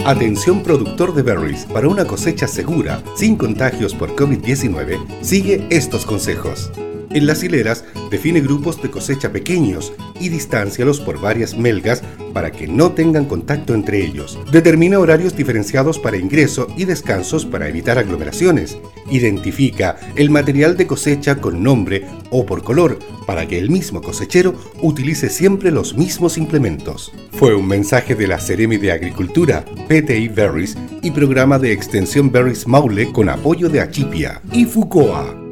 Atención productor de berries, para una cosecha segura, sin contagios por COVID-19, sigue estos consejos. En las hileras, define grupos de cosecha pequeños y distáncialos por varias melgas para que no tengan contacto entre ellos. Determina horarios diferenciados para ingreso y descansos para evitar aglomeraciones. Identifica el material de cosecha con nombre o por color para que el mismo cosechero utilice siempre los mismos implementos. Fue un mensaje de la Seremi de Agricultura, PTI Berries y Programa de Extensión Berries Maule con apoyo de Achipia y Fucoa.